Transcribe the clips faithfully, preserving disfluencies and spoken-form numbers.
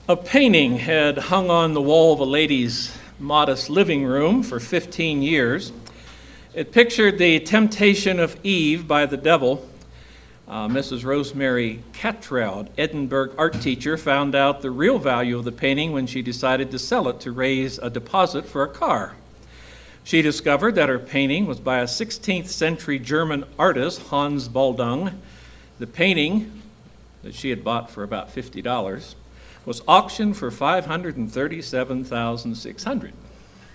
A painting had hung on the wall of a lady's modest living room for fifteen years. It pictured the temptation of Eve by the devil. Uh, Missus Rosemary Catroud, Edinburgh art teacher, found out the real value of the painting when she decided to sell it to raise a deposit for a car. She discovered that her painting was by a sixteenth century German artist, Hans Baldung. The painting, that she had bought for about fifty dollars, was auctioned for five hundred thirty-seven thousand six hundred dollars.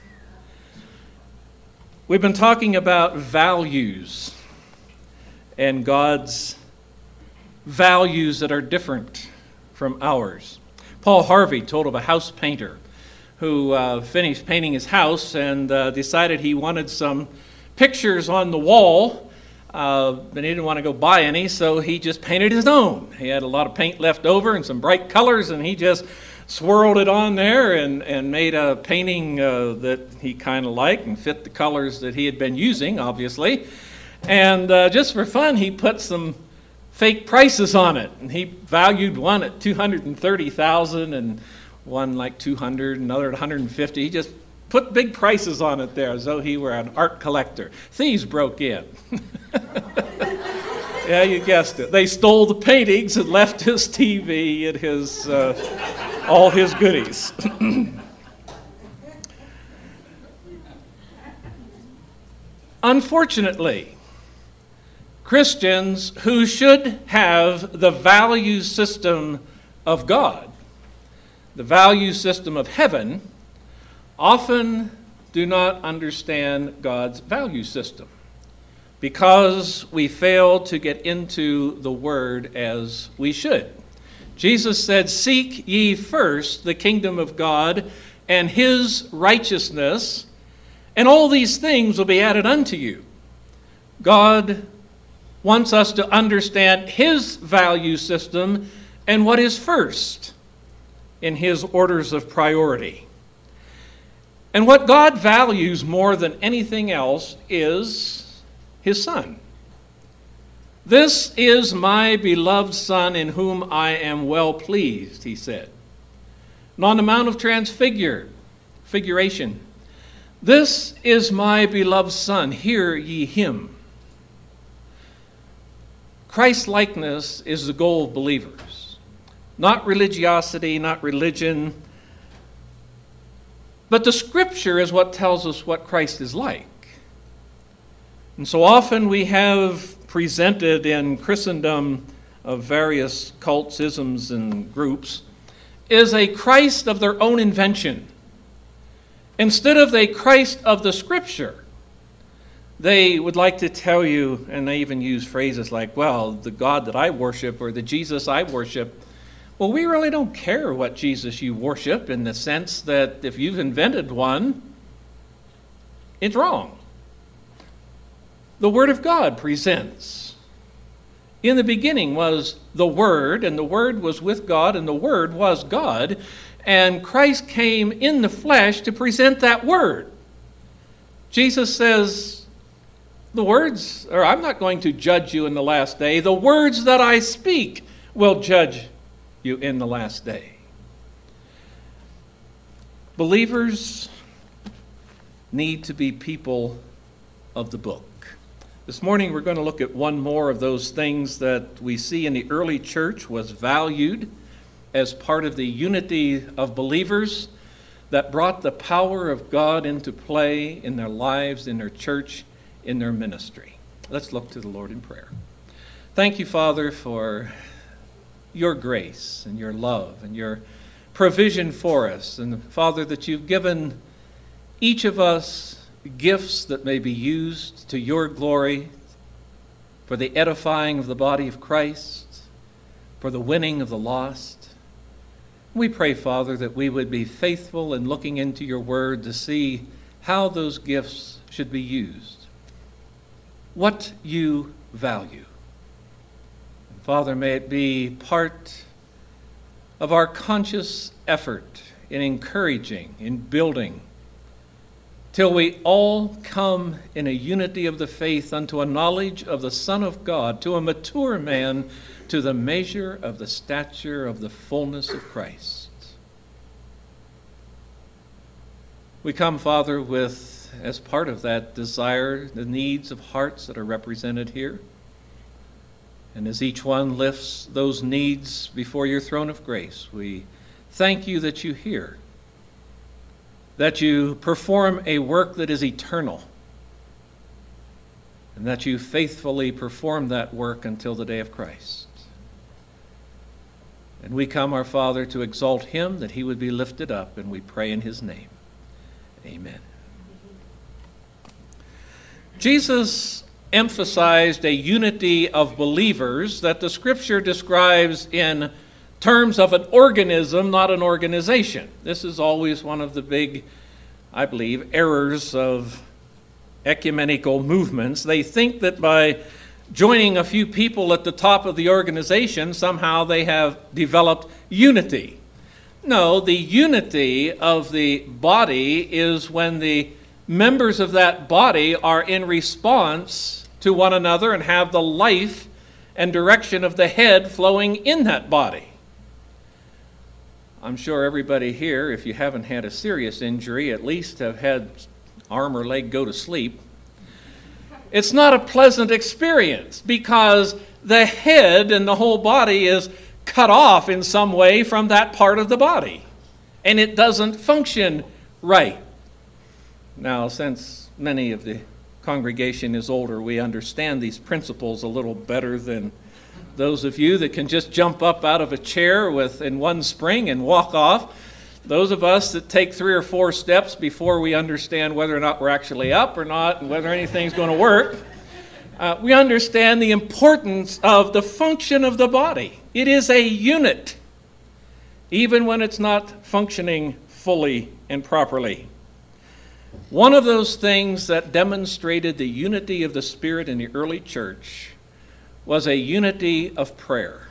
We've been talking about values and God's values that are different from ours. Paul Harvey told of a house painter who uh, finished painting his house and uh, decided he wanted some pictures on the wall, uh, but he didn't want to go buy any, so he just painted his own. He had a lot of paint left over and some bright colors, and he just swirled it on there and, and made a painting uh, that he kind of liked and fit the colors that he had been using, obviously. And uh, just for fun, he put some fake prices on it. And he valued one at two hundred thirty thousand dollars and one like two hundred dollars, another at one hundred fifty dollars. He just put big prices on it there as though he were an art collector. Thieves broke in. Yeah, you guessed it. They stole the paintings and left his T V and his uh, all his goodies. Unfortunately, Christians who should have the value system of God, the value system of heaven, often do not understand God's value system because we fail to get into the Word as we should. Jesus said, "Seek ye first the kingdom of God and his righteousness, and all these things will be added unto you." God wants us to understand his value system and what is first in his orders of priority. And what God values more than anything else is his Son. "This is my beloved Son in whom I am well pleased," he said. And on the Mount of Transfiguration, figuration, "This is my beloved Son, hear ye him." Christ-likeness is the goal of believers. Not religiosity, not religion, but the Scripture is what tells us what Christ is like. And so often we have presented in Christendom of various cults, isms, and groups is a Christ of their own invention. Instead of the Christ of the Scripture, they would like to tell you, and they even use phrases like, well, the God that I worship or the Jesus I worship. Well, we really don't care what Jesus you worship, in the sense that if you've invented one, it's wrong. The Word of God presents, "In the beginning was the Word, and the Word was with God, and the Word was God." And Christ came in the flesh to present that Word. Jesus says, the words, or I'm not going to judge you in the last day. The words that I speak will judge you in the last day. Believers need to be people of the book. This morning we're going to look at one more of those things that we see in the early church was valued as part of the unity of believers that brought the power of God into play in their lives, in their church, in their ministry. Let's look to the Lord in prayer. Thank you, Father, for your grace and your love and your provision for us. And Father, that you've given each of us gifts that may be used to your glory, for the edifying of the body of Christ, for the winning of the lost. We pray, Father, that we would be faithful in looking into your word to see how those gifts should be used, what you value. Father, may it be part of our conscious effort in encouraging, in building, till we all come in a unity of the faith unto a knowledge of the Son of God, to a mature man, to the measure of the stature of the fullness of Christ. We come, Father, with, as part of that desire, the needs of hearts that are represented here. And as each one lifts those needs before your throne of grace, we thank you that you hear, that you perform a work that is eternal, and that you faithfully perform that work until the day of Christ. And we come, our Father, to exalt him, that he would be lifted up, and we pray in his name. Amen. Jesus emphasized a unity of believers that the Scripture describes in terms of an organism, not an organization. This is always one of the big, I believe, errors of ecumenical movements. They think that by joining a few people at the top of the organization, somehow they have developed unity. No, the unity of the body is when the members of that body are in response to one another and have the life and direction of the head flowing in that body. I'm sure everybody here, if you haven't had a serious injury, at least have had arm or leg go to sleep. It's not a pleasant experience because the head and the whole body is cut off in some way from that part of the body, and it doesn't function right. Now, since many of the congregation is older, we understand these principles a little better than those of you that can just jump up out of a chair with in one spring and walk off. Those of us that take three or four steps before we understand whether or not we're actually up or not and whether anything's going to work, uh, we understand the importance of the function of the body. It is a unit, even when it's not functioning fully and properly. One of those things that demonstrated the unity of the Spirit in the early church was a unity of prayer,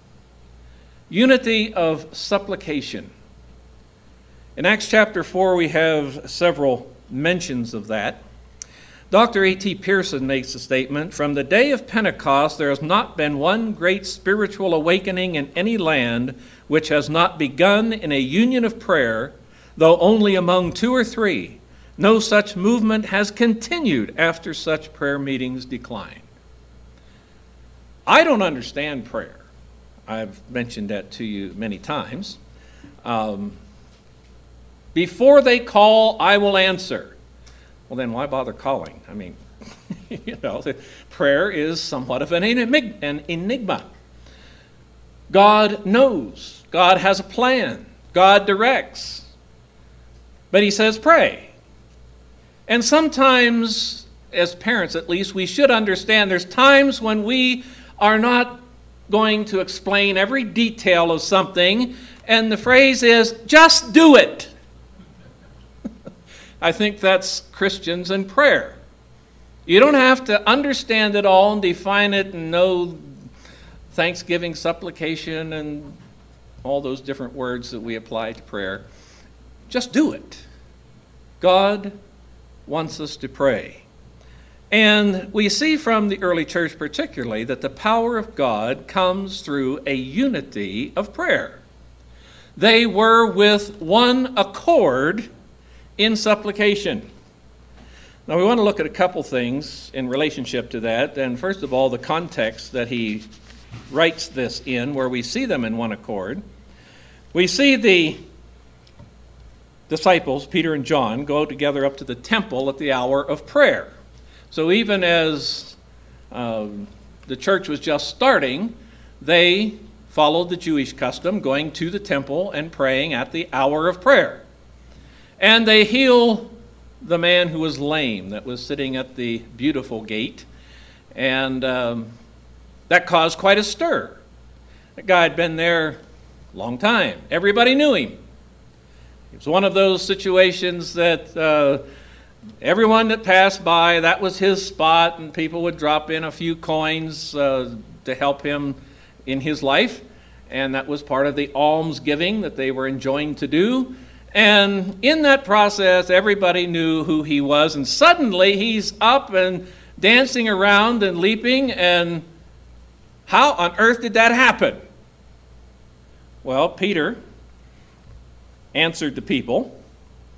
unity of supplication. In Acts chapter four, we have several mentions of that. Doctor A T Pearson makes a statement, "From the day of Pentecost, there has not been one great spiritual awakening in any land which has not begun in a union of prayer, though only among two or three. No such movement has continued after such prayer meetings declined." I don't understand prayer. I've mentioned that to you many times. Um, before they call, I will answer. Well, then why bother calling? I mean, you know, prayer is somewhat of an enigma. God knows. God has a plan. God directs. But he says, pray. And sometimes, as parents at least, we should understand there's times when we are not going to explain every detail of something, and the phrase is, just do it. I think that's Christians in prayer. You don't have to understand it all and define it and know thanksgiving, supplication, and all those different words that we apply to prayer. Just do it. God wants us to pray. And we see from the early church particularly that the power of God comes through a unity of prayer. They were with one accord in supplication. Now we want to look at a couple things in relationship to that. And first of all, the context that he writes this in, where we see them in one accord. We see the disciples, Peter and John, go together up to the temple at the hour of prayer. So even as uh, the church was just starting, they followed the Jewish custom, going to the temple and praying at the hour of prayer. And they heal the man who was lame that was sitting at the beautiful gate. And um, that caused quite a stir. That guy had been there a long time. Everybody knew him. It was one of those situations that uh, everyone that passed by, that was his spot, and people would drop in a few coins uh, to help him in his life. And that was part of the almsgiving that they were enjoined to do. And in that process, everybody knew who he was. And suddenly he's up and dancing around and leaping. And how on earth did that happen? Well, Peter answered the people,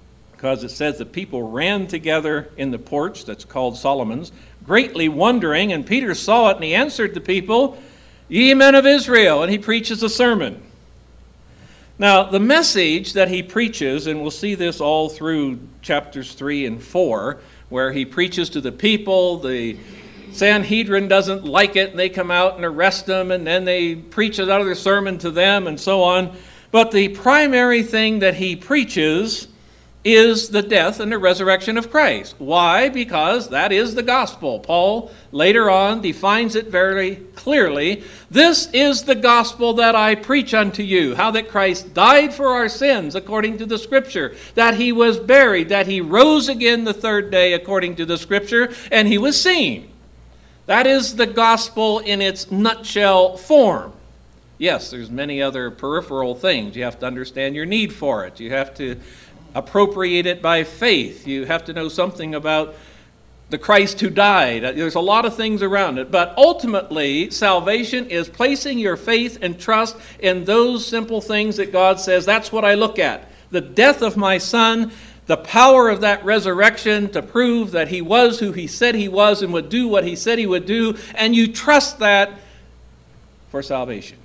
because it says the people ran together in the porch that's called Solomon's, greatly wondering, and Peter saw it, and he answered the people, "Ye men of Israel," and he preaches a sermon. Now, the message that he preaches, and we'll see this all through chapters three and four, where he preaches to the people, the Sanhedrin doesn't like it, and they come out and arrest him, and then they preach another sermon to them, and so on. But the primary thing that he preaches is the death and the resurrection of Christ. Why? Because that is the gospel. Paul later on defines it very clearly. This is the gospel that I preach unto you, how that Christ died for our sins according to the Scripture, that he was buried, that he rose again the third day according to the Scripture, and he was seen. That is the gospel in its nutshell form. Yes, there's many other peripheral things. You have to understand your need for it. You have to appropriate it by faith. You have to know something about the Christ who died. There's a lot of things around it. But ultimately, salvation is placing your faith and trust in those simple things that God says, that's what I look at. The death of my Son, the power of that resurrection to prove that he was who he said he was and would do what he said he would do, and you trust that for salvation.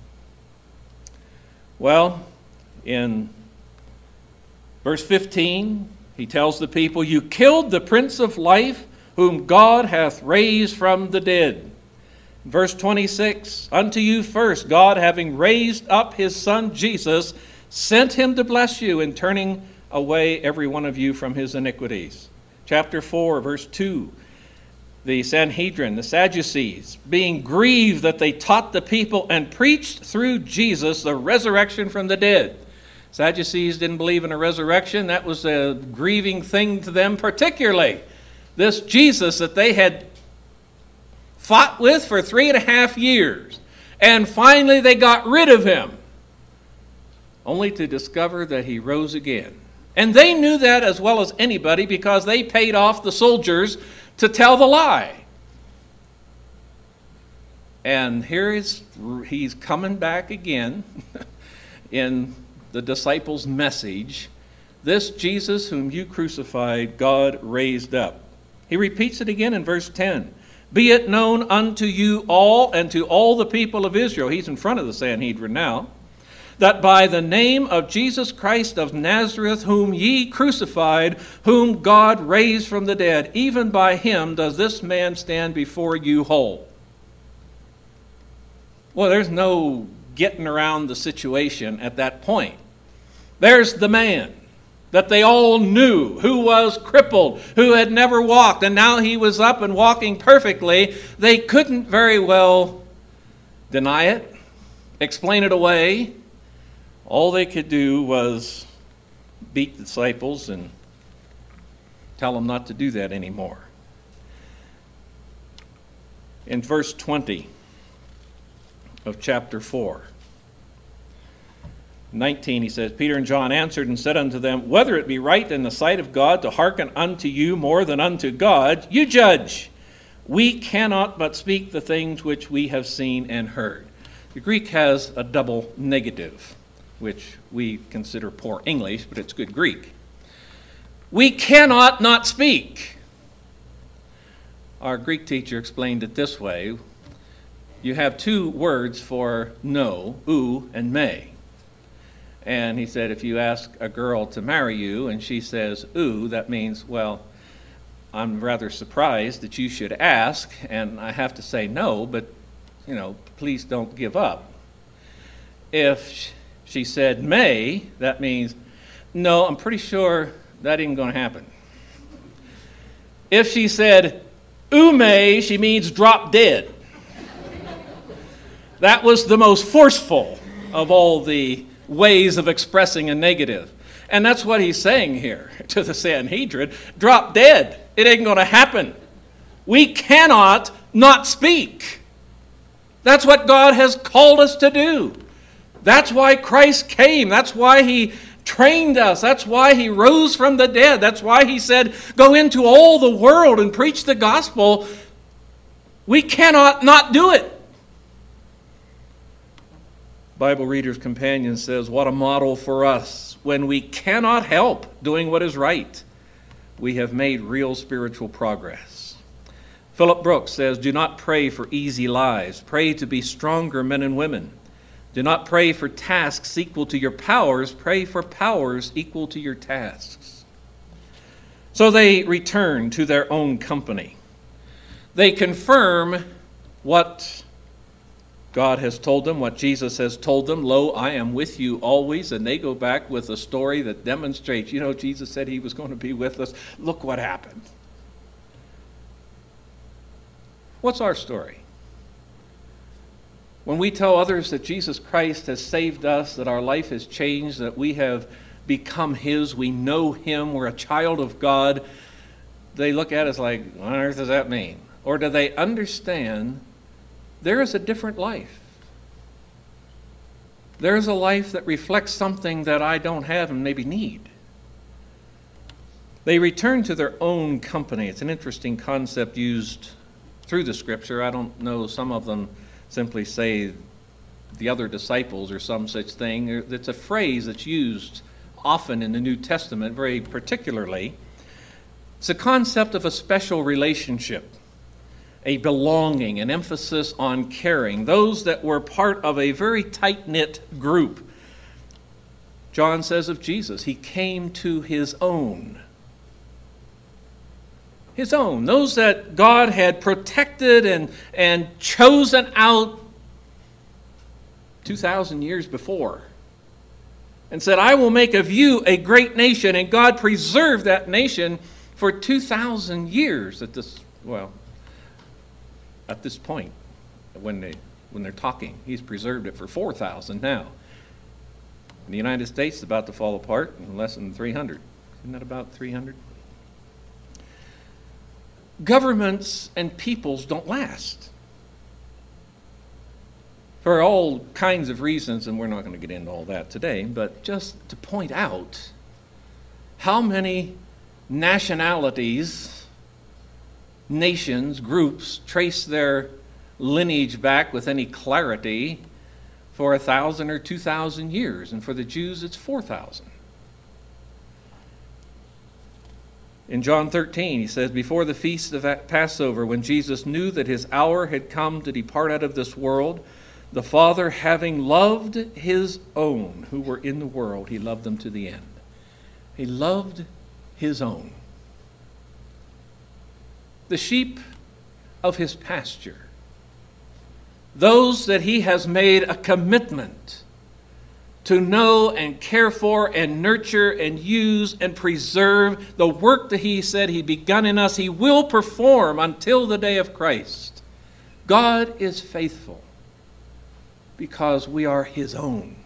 Well, in verse fifteen, he tells the people, "You killed the Prince of Life, whom God hath raised from the dead." Verse twenty-six, "Unto you first, God, having raised up his Son Jesus, sent him to bless you in turning away every one of you from his iniquities." Chapter four, verse two, the Sanhedrin, the Sadducees, being grieved that they taught the people and preached through Jesus the resurrection from the dead. Sadducees didn't believe in a resurrection. That was a grieving thing to them particularly. This Jesus that they had fought with for three and a half years. And finally they got rid of him, only to discover that he rose again. And they knew that as well as anybody because they paid off the soldiers to tell the lie. And here is, he's coming back again in the disciples' message. This Jesus whom you crucified, God raised up. He repeats it again in verse ten. "Be it known unto you all and to all the people of Israel," he's in front of the Sanhedrin now, "that by the name of Jesus Christ of Nazareth, whom ye crucified, whom God raised from the dead, even by him does this man stand before you whole." Well, there's no getting around the situation at that point. There's the man that they all knew, who was crippled, who had never walked, and now he was up and walking perfectly. They couldn't very well deny it, explain it away. All they could do was beat the disciples and tell them not to do that anymore. In verse twenty of chapter four, nineteen, he says, "Peter and John answered and said unto them, Whether it be right in the sight of God to hearken unto you more than unto God, you judge. We cannot but speak the things which we have seen and heard." The Greek has a double negative, which we consider poor English, but it's good Greek. We cannot not speak. Our Greek teacher explained it this way. You have two words for no, ou and may. And he said if you ask a girl to marry you and she says ou, that means, well, I'm rather surprised that you should ask, and I have to say no, but, you know, please don't give up. If she said may, that means, no, I'm pretty sure that ain't going to happen. If she said ume, she means drop dead. That was the most forceful of all the ways of expressing a negative. And that's what he's saying here to the Sanhedrin. Drop dead. It ain't going to happen. We cannot not speak. That's what God has called us to do. That's why Christ came. That's why he trained us. That's why he rose from the dead. That's why he said, go into all the world and preach the gospel. We cannot not do it. Bible Reader's Companion says, what a model for us. When we cannot help doing what is right, we have made real spiritual progress. Philip Brooks says, do not pray for easy lives. Pray to be stronger men and women. Do not pray for tasks equal to your powers. Pray for powers equal to your tasks. So they return to their own company. They confirm what God has told them, what Jesus has told them. Lo, I am with you always. And they go back with a story that demonstrates, you know, Jesus said he was going to be with us. Look what happened. What's our story? When we tell others that Jesus Christ has saved us, that our life has changed, that we have become his, we know him, we're a child of God, they look at us like, what on earth does that mean? Or do they understand there is a different life? There is a life that reflects something that I don't have and maybe need. They return to their own company. It's an interesting concept used through the Scripture. I don't know, some of them simply say the other disciples or some such thing. It's a phrase that's used often in the New Testament, very particularly. It's a concept of a special relationship, a belonging, an emphasis on caring, those that were part of a very tight-knit group. John says of Jesus, he came to his own. His own, those that God had protected and, and chosen out two thousand years before, and said, I will make of you a great nation, and God preserved that nation for two thousand years at this, well, at this point, when, they, when they're talking. He's preserved it for four thousand now. And the United States is about to fall apart in less than three hundred. Isn't that about three hundred? Governments and peoples don't last. For all kinds of reasons, and we're not going to get into all that today, but just to point out how many nationalities, nations, groups trace their lineage back with any clarity for a thousand or two thousand years, and for the Jews it's four thousand. In John thirteen, he says, before the feast of Passover, when Jesus knew that his hour had come to depart out of this world, the Father, having loved his own who were in the world, he loved them to the end. He loved his own. The sheep of his pasture. Those that he has made a commitment to know and care for and nurture and use and preserve. The work that he said he begun in us, he will perform until the day of Christ. God is faithful because we are his own.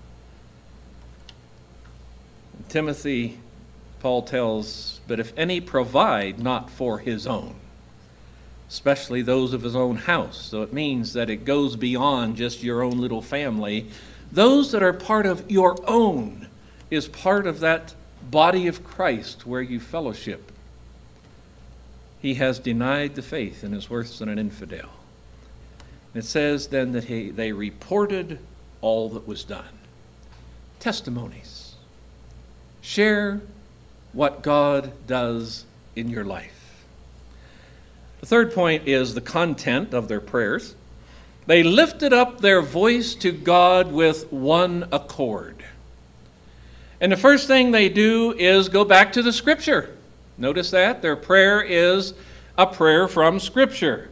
In Timothy, Paul tells, but if any provide not for his own, especially those of his own house, so it means that it goes beyond just your own little family. Those that are part of your own is part of that body of Christ where you fellowship. He has denied the faith and is worse than an infidel. It says then that he, they reported all that was done. Testimonies. Share what God does in your life. The third point is the content of their prayers. They lifted up their voice to God with one accord. And the first thing they do is go back to the Scripture. Notice that. Their prayer is a prayer from Scripture.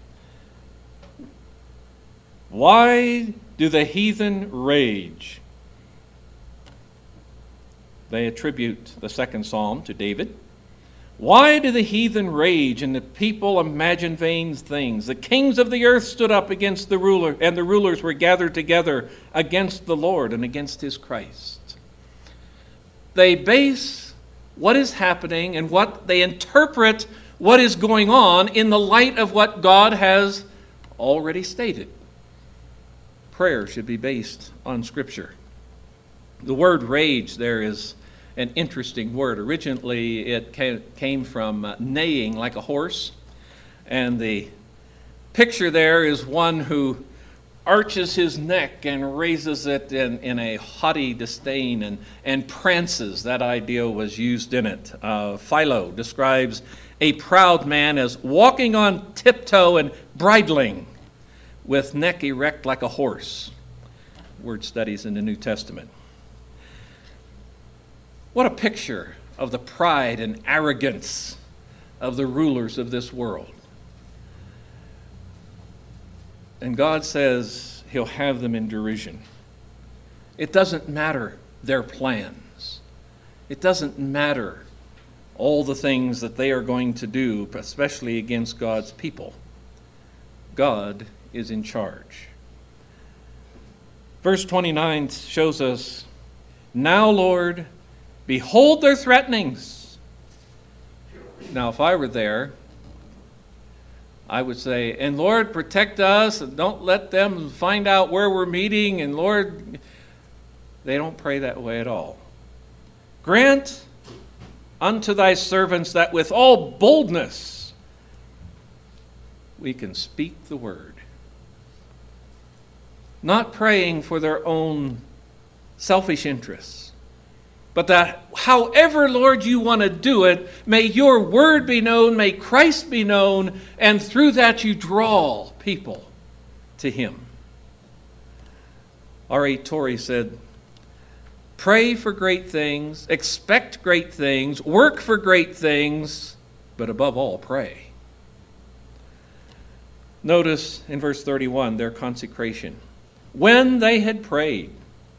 Why do the heathen rage? They attribute the second psalm to David. Why do the heathen rage and the people imagine vain things? The kings of the earth stood up against the ruler, and the rulers were gathered together against the Lord and against his Christ. They base what is happening and what they interpret what is going on in the light of what God has already stated. Prayer should be based on Scripture. The word rage there is an interesting word. Originally, it came from uh, neighing like a horse. And the picture there is one who arches his neck and raises it in, in a haughty disdain and, and prances. That idea was used in it. Uh, Philo describes a proud man as walking on tiptoe and bridling with neck erect like a horse. Word studies in the New Testament. What a picture of the pride and arrogance of the rulers of this world. And God says he'll have them in derision. It doesn't matter their plans. It doesn't matter all the things that they are going to do, especially against God's people. God is in charge. Verse twenty-nine shows us, now, Lord, behold their threatenings. Now, if I were there, I would say, and Lord, protect us, and don't let them find out where we're meeting, and Lord, they don't pray that way at all. Grant unto thy servants that with all boldness we can speak the word. Not praying for their own selfish interess, but that however, Lord, you want to do it, may your word be known, may Christ be known, and through that you draw people to him. R A Torrey said, pray for great things, expect great things, work for great things, but above all, pray. Notice in verse thirty-one, their consecration. When they had prayed,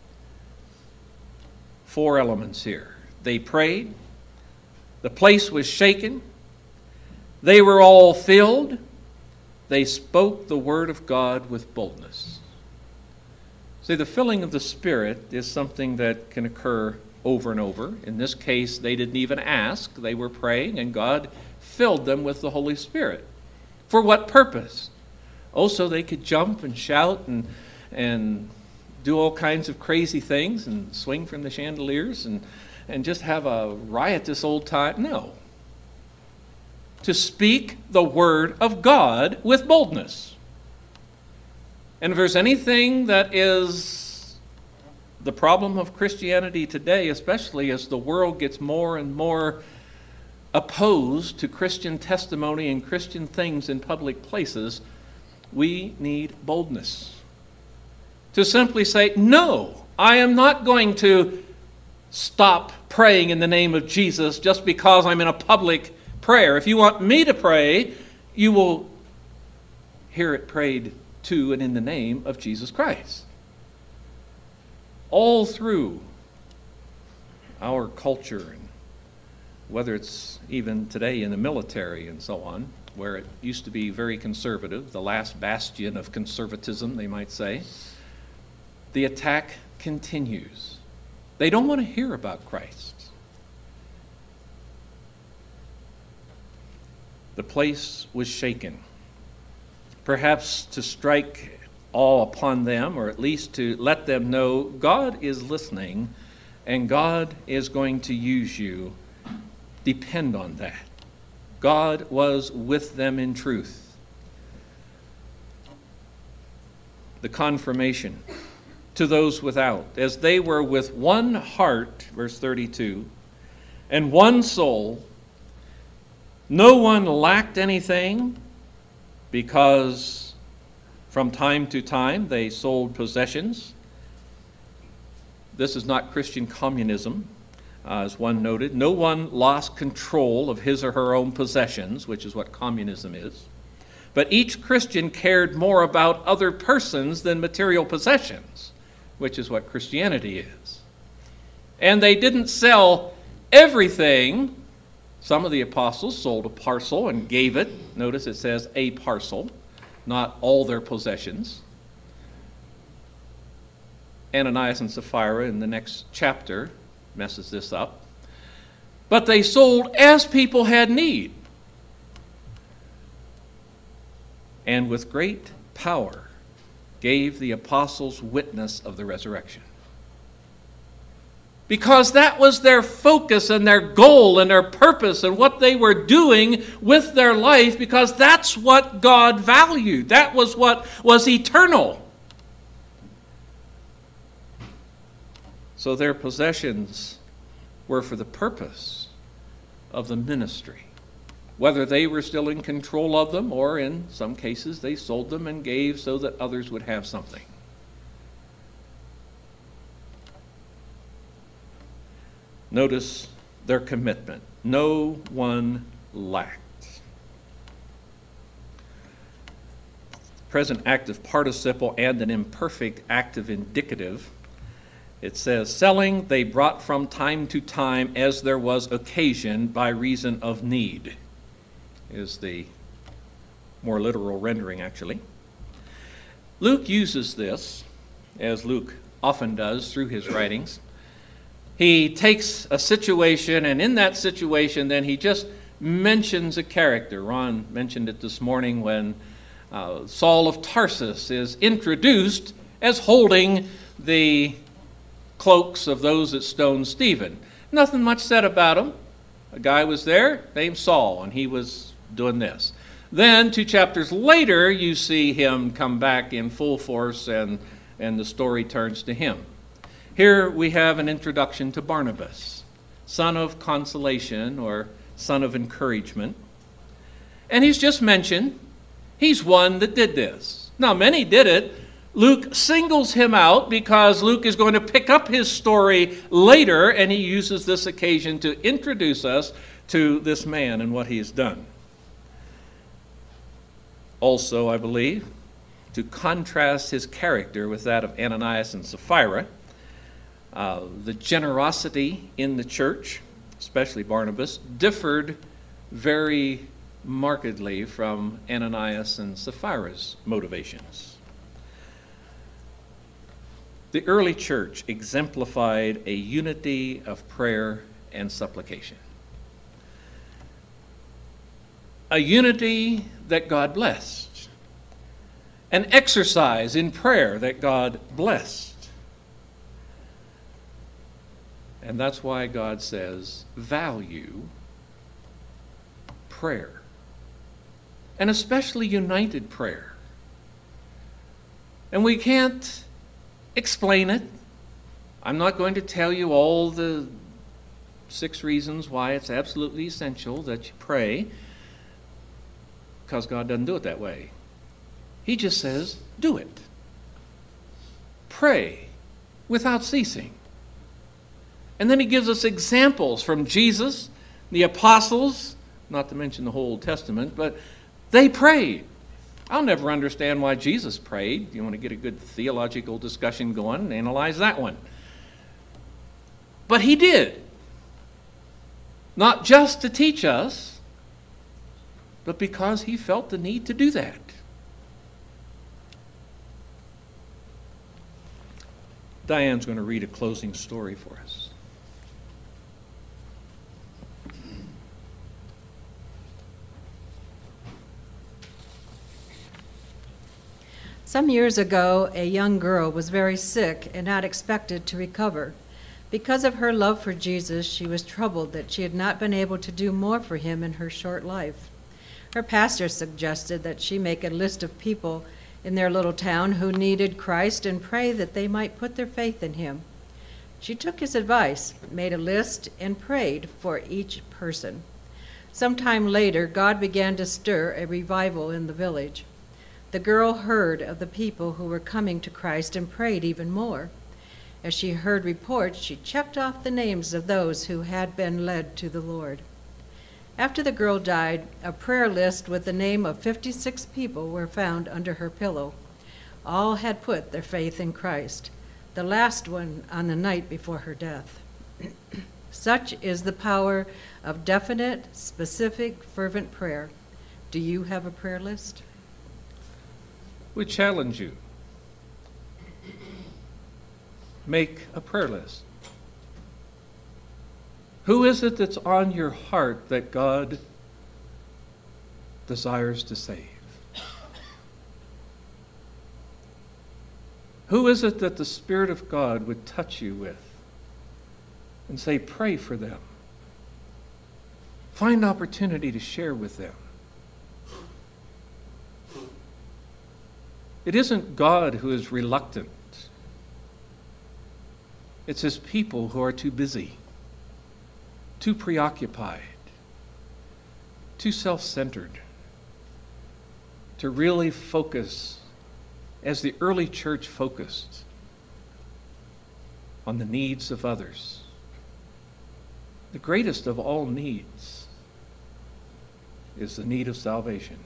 four elements here. They prayed, the place was shaken, they were all filled, they spoke the word of God with boldness. See, the filling of the Spirit is something that can occur over and over. In this case, they didn't even ask. They were praying, and God filled them with the Holy Spirit. For what purpose? Oh, so they could jump and shout and and do all kinds of crazy things and swing from the chandeliers and, and just have a riotous old time. No. To speak the word of God with boldness. And if there's anything that is the problem of Christianity today, especially as the world gets more and more opposed to Christian testimony and Christian things in public places, we need boldness. To simply say, no, I am not going to stop praying in the name of Jesus just because I'm in a public prayer. If you want me to pray, you will hear it prayed to and in the name of Jesus Christ. All through our culture, and whether it's even today in the military and so on, where it used to be very conservative, the last bastion of conservatism, they might say, the attack continues. They don't want to hear about Christ. The place was shaken, perhaps to strike awe upon them, or at least to let them know God is listening and God is going to use you. Depend on that. God was with them in truth. The confirmation to those without, as they were with one heart, verse thirty-two, and one soul, no one lacked anything, because from time to time they sold possessions. This is not Christian communism, uh, as one noted. No one lost control of his or her own possessions, which is what communism is. But each Christian cared more about other persons than material possessions, which is what Christianity is. And they didn't sell everything. Some of the apostles sold a parcel and gave it. Notice it says a parcel, not all their possessions. Ananias and Sapphira in the next chapter messes this up. But they sold as people had need. And with great power gave the apostles witness of the resurrection. Because that was their focus and their goal and their purpose and what they were doing with their life, because that's what God valued. That was what was eternal. So their possessions were for the purpose of the ministry. Whether they were still in control of them, or in some cases they sold them and gave so that others would have something. Notice their commitment. No one lacked. Present active participle and an imperfect active indicative. It says, selling they brought from time to time as there was occasion by reason of need, is the more literal rendering, actually. Luke uses this, as Luke often does through his writings. He takes a situation, and in that situation, then he just mentions a character. Ron mentioned it this morning when uh, Saul of Tarsus is introduced as holding the cloaks of those that stoned Stephen. Nothing much said about him. A guy was there named Saul, and he was doing this. Then, two chapters later, you see him come back in full force, and, and the story turns to him. Here we have an introduction to Barnabas, son of consolation or son of encouragement. And he's just mentioned he's one that did this. Now, many did it. Luke singles him out because Luke is going to pick up his story later, and he uses this occasion to introduce us to this man and what he has done. Also, I believe, to contrast his character with that of Ananias and Sapphira, uh, the generosity in the church, especially Barnabas, differed very markedly from Ananias and Sapphira's motivations. The early church exemplified a unity of prayer and supplication. A unity that God blessed. An exercise in prayer that God blessed. And that's why God says, value prayer. And especially united prayer. And we can't explain it. I'm not going to tell you all the six reasons why it's absolutely essential that you pray, because God doesn't do it that way. He just says, do it. Pray without ceasing. And then he gives us examples from Jesus, the apostles, not to mention the whole Old Testament, but they prayed. I'll never understand why Jesus prayed. You want to get a good theological discussion going, analyze that one. But he did. Not just to teach us, but because he felt the need to do that. Diane's going to read a closing story for us. Some years ago, a young girl was very sick and not expected to recover. Because of her love for Jesus, she was troubled that she had not been able to do more for him in her short life. Her pastor suggested that she make a list of people in their little town who needed Christ and pray that they might put their faith in him. She took his advice, made a list, and prayed for each person. Sometime later, God began to stir a revival in the village. The girl heard of the people who were coming to Christ and prayed even more. As she heard reports, she checked off the names of those who had been led to the Lord. After the girl died, a prayer list with the name of fifty-six people were found under her pillow. All had put their faith in Christ, the last one on the night before her death. Such is the power of definite, specific, fervent prayer. Do you have a prayer list? We challenge you. Make a prayer list. Who is it that's on your heart that God desires to save? Who is it that the Spirit of God would touch you with and say, pray for them? Find opportunity to share with them. It isn't God who is reluctant. It's his people who are too busy, too preoccupied, too self-centered to really focus, as the early church focused, on the needs of others. The greatest of all needs is the need of salvation.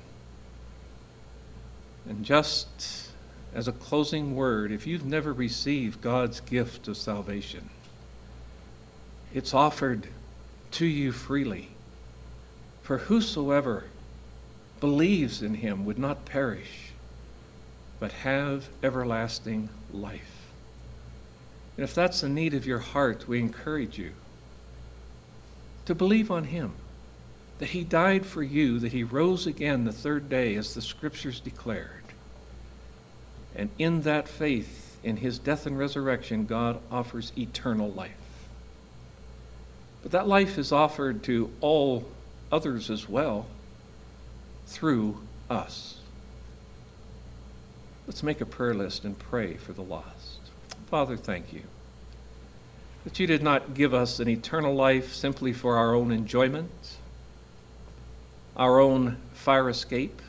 And just as a closing word, if you've never received God's gift of salvation, it's offered to you freely. For whosoever believes in him would not perish, but have everlasting life. And if that's the need of your heart, we encourage you to believe on him, that he died for you, that he rose again the third day, as the scriptures declared. And in that faith, in his death and resurrection, God offers eternal life. But that life is offered to all others as well through us. Let's make a prayer list and pray for the lost. Father, thank you that you did not give us an eternal life simply for our own enjoyment, our own fire escape.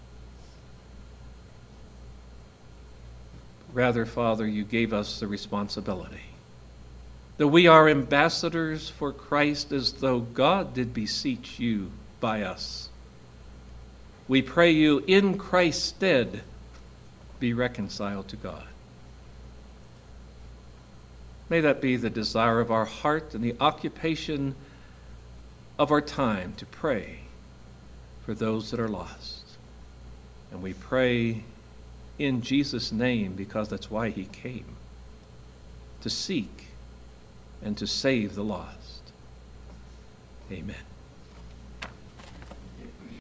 Rather, Father, you gave us the responsibility that we are ambassadors for Christ, as though God did beseech you by us. We pray you, in Christ's stead, be reconciled to God. May that be the desire of our heart and the occupation of our time, to pray for those that are lost. And we pray in Jesus' name, because that's why he came, to seek and to save the lost. Amen.